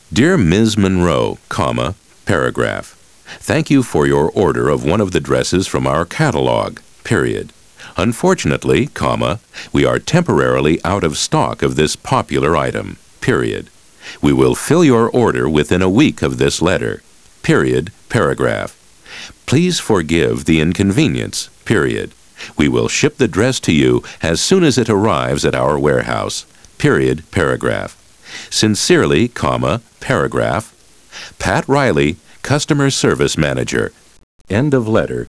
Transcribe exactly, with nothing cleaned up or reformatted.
Dear Miz Monroe, comma, paragraph. Thank you for your order of one of the dresses from our catalog, period. Unfortunately, comma, we are temporarily out of stock of this popular item, period. We will fill your order within a week of this letter, period, paragraph. Please forgive the inconvenience, period. We will ship the dress to you as soon as it arrives at our warehouse, period, paragraph. Sincerely, comma, paragraph. Pat Riley, Customer Service Manager. End of letter.